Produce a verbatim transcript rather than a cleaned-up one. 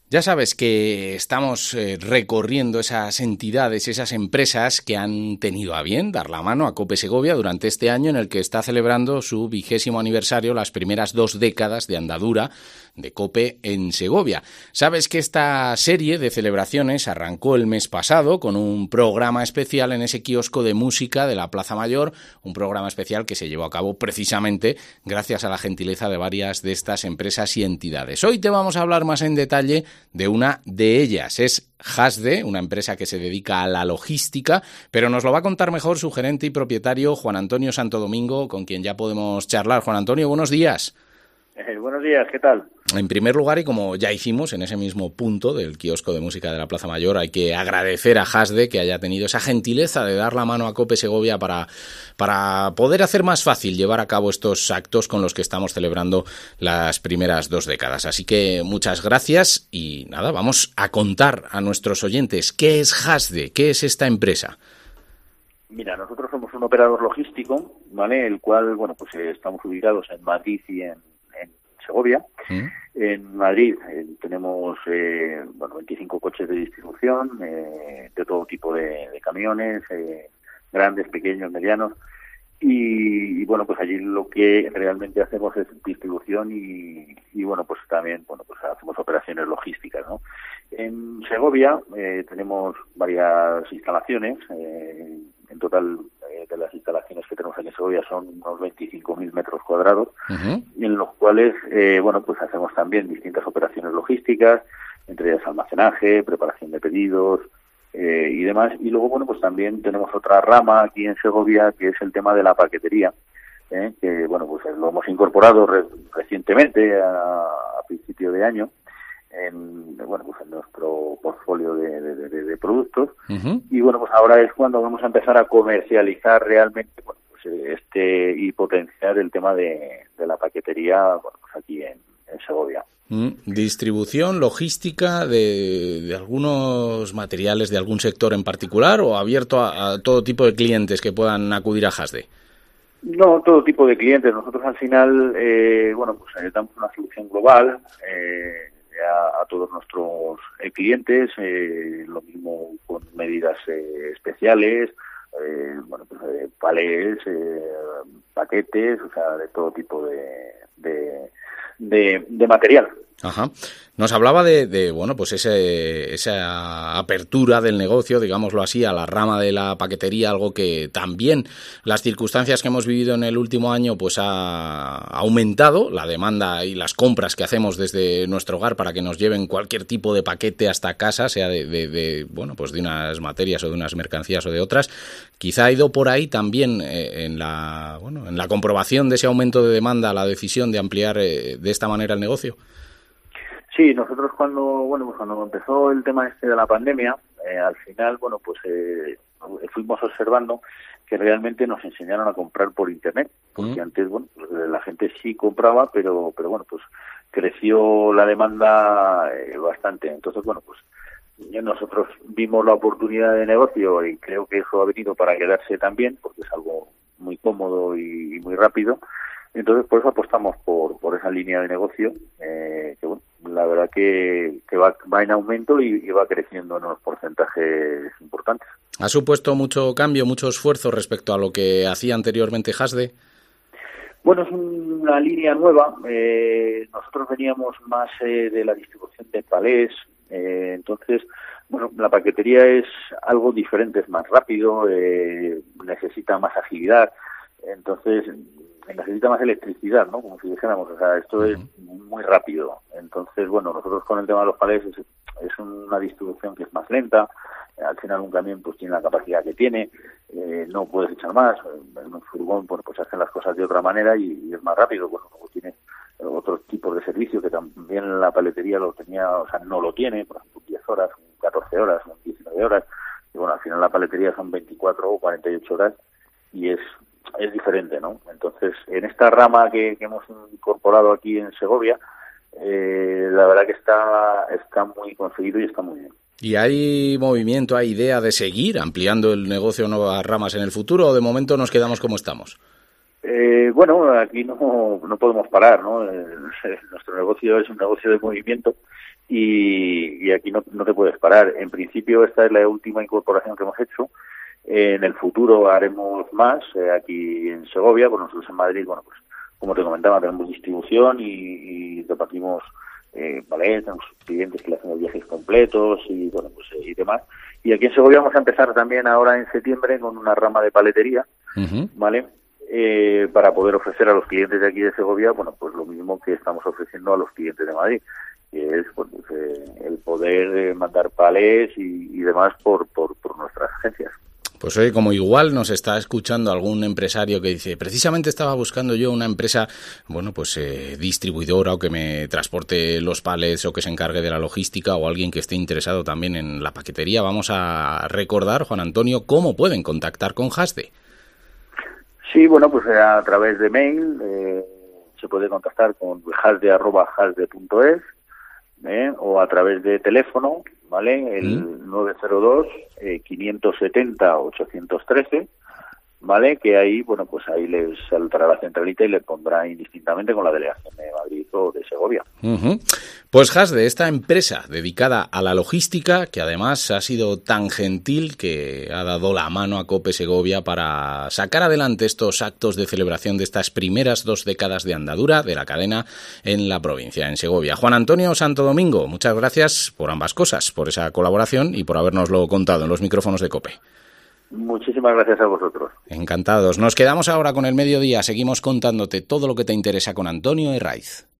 Ya sabes que estamos eh, recorriendo esas entidades, esas empresas que han tenido a bien dar la mano a COPE Segovia durante este año en el que está celebrando su vigésimo aniversario, las primeras dos décadas de andadura de COPE en Segovia. Sabes que esta serie de celebraciones arrancó el mes pasado con un programa especial en ese kiosco de música de la Plaza Mayor, un programa especial que se llevó a cabo precisamente gracias a la gentileza de varias de estas empresas y entidades. Hoy te vamos a hablar más en detalle de una de ellas. Es Hasde, una empresa que se dedica a la logística, pero nos lo va a contar mejor su gerente y propietario, Juan Antonio Santo Domingo, con quien ya podemos charlar. Juan Antonio, buenos días. Eh, buenos días, ¿qué tal? En primer lugar, y como ya hicimos en ese mismo punto del kiosco de música de la Plaza Mayor, hay que agradecer a Hasde que haya tenido esa gentileza de dar la mano a COPE Segovia para, para poder hacer más fácil llevar a cabo estos actos con los que estamos celebrando las primeras dos décadas. Así que muchas gracias y nada, vamos a contar a nuestros oyentes qué es Hasde, qué es esta empresa. Mira, nosotros somos un operador logístico, ¿vale? El cual, bueno, pues eh, estamos ubicados en Madrid y en Segovia. ¿Mm? En Madrid eh, tenemos eh, bueno, veinticinco coches de distribución, eh, de todo tipo de, de camiones, eh, grandes, pequeños, medianos, y, y bueno, pues allí lo que realmente hacemos es distribución y, y bueno, pues también, bueno, pues hacemos operaciones logísticas, ¿no? En Segovia eh, tenemos varias instalaciones, eh, en total eh, de las instalaciones que tenemos aquí en Segovia son unos veinticinco mil metros cuadrados, uh-huh. en los cuales, eh, bueno, pues hacemos también distintas operaciones logísticas, entre ellas almacenaje, preparación de pedidos eh, y demás. Y luego, bueno, pues también tenemos otra rama aquí en Segovia que es el tema de la paquetería, eh, que, bueno, pues lo hemos incorporado re- recientemente a, a principio de año. En, bueno, pues en nuestro portfolio de, de, de, de productos. Uh-huh. Y bueno, pues ahora es cuando vamos a empezar a comercializar realmente, bueno, pues este y potenciar el tema de, de la paquetería, bueno, pues aquí en, en Segovia. Mm, distribución, logística de, de algunos materiales de algún sector en particular o abierto a, a todo tipo de clientes que puedan acudir a Hasde. No, todo tipo de clientes. Nosotros al final, eh, bueno, pues damos una solución global. Eh, A, a todos nuestros eh, clientes, eh, lo mismo con medidas eh, especiales, eh, bueno, pues eh, palés, eh, paquetes, o sea, de todo tipo de, de, de, de material. Ajá. Nos hablaba de, de bueno, pues ese, esa apertura del negocio, digámoslo así, a la rama de la paquetería, algo que también las circunstancias que hemos vivido en el último año, pues ha aumentado la demanda y las compras que hacemos desde nuestro hogar para que nos lleven cualquier tipo de paquete hasta casa, sea de, de, de bueno, pues de unas materias o de unas mercancías o de otras. Quizá ha ido por ahí también eh, en la, bueno, en la comprobación de ese aumento de demanda, la decisión de ampliar eh, de esta manera el negocio. Sí, nosotros cuando, bueno, pues cuando empezó el tema este de la pandemia, eh, al final, bueno, pues eh, fuimos observando que realmente nos enseñaron a comprar por internet, porque mm. antes, bueno, pues la gente sí compraba, pero, pero bueno, pues creció la demanda eh, bastante. Entonces, bueno, pues nosotros vimos la oportunidad de negocio y creo que eso ha venido para quedarse también, porque es algo muy cómodo y, y muy rápido. Entonces, por eso apostamos por, por esa línea de negocio, eh, que bueno, la verdad que, que va, va en aumento y, y va creciendo en unos porcentajes importantes. ¿Ha supuesto mucho cambio, mucho esfuerzo respecto a lo que hacía anteriormente Hasde? Bueno, es una línea nueva. Eh, nosotros veníamos más eh, de la distribución de palés, eh, entonces, bueno, la paquetería es algo diferente, es más rápido, eh, necesita más agilidad, entonces necesita más electricidad, ¿no? Como si dijéramos, o sea, esto es muy rápido. Entonces, bueno, nosotros con el tema de los palés es, es una distribución que es más lenta. Al final un camión pues tiene la capacidad que tiene, eh, no puedes echar más. En un furgón pues, pues hacen las cosas de otra manera y, y es más rápido. Bueno, luego tiene otros tipos de servicio que también la paletería lo tenía, o sea, no lo tiene, por ejemplo, diez horas, catorce horas, diecinueve horas. Y bueno, al final la paletería son veinticuatro o cuarenta y ocho horas y es es diferente, ¿no? Entonces, en esta rama que, que hemos incorporado aquí en Segovia, eh, la verdad que está está muy conseguido y está muy bien. ¿Y hay movimiento, hay idea de seguir ampliando el negocio a nuevas ramas en el futuro o de momento nos quedamos como estamos? Eh, bueno, aquí no, no podemos parar, ¿no? Eh, nuestro negocio es un negocio de movimiento y, y aquí no, no te puedes parar. En principio esta es la última incorporación que hemos hecho. En el futuro haremos más eh, aquí en Segovia, pues nosotros en Madrid, bueno, pues como te comentaba, tenemos distribución y, y repartimos eh, vale, tenemos clientes que le hacen los viajes completos y bueno, pues eh, y demás. Y aquí en Segovia vamos a empezar también ahora en septiembre con una rama de paletería, uh-huh. ¿vale? Eh, para poder ofrecer a los clientes de aquí de Segovia, bueno, pues lo mismo que estamos ofreciendo a los clientes de Madrid, que es pues, eh, el poder eh, mandar palés y, y demás por, por, por nuestras agencias. Pues oye, como igual nos está escuchando algún empresario que dice, precisamente estaba buscando yo una empresa, bueno, pues eh, distribuidora o que me transporte los palets o que se encargue de la logística o alguien que esté interesado también en la paquetería. Vamos a recordar, Juan Antonio, cómo pueden contactar con Hasde. Sí, bueno, pues a través de mail eh, se puede contactar con hasde arroba hasde punto es eh, o a través de teléfono, ¿vale? El ¿Mm? nueve cero dos, eh, quinientos setenta, ochocientos trece, ¿vale? Que ahí, bueno, pues ahí les saltará la centralita y le pondrá indistintamente con la delegación de Madrid o de Segovia. Uh-huh. Pues Hasde, esta empresa dedicada a la logística, que además ha sido tan gentil que ha dado la mano a COPE Segovia para sacar adelante estos actos de celebración de estas primeras dos décadas de andadura de la cadena en la provincia, en Segovia. Juan Antonio Santo Domingo, muchas gracias por ambas cosas, por esa colaboración y por habernoslo contado en los micrófonos de COPE. Muchísimas gracias a vosotros. Encantados. Nos quedamos ahora con el mediodía. Seguimos contándote todo lo que te interesa con Antonio Herraiz.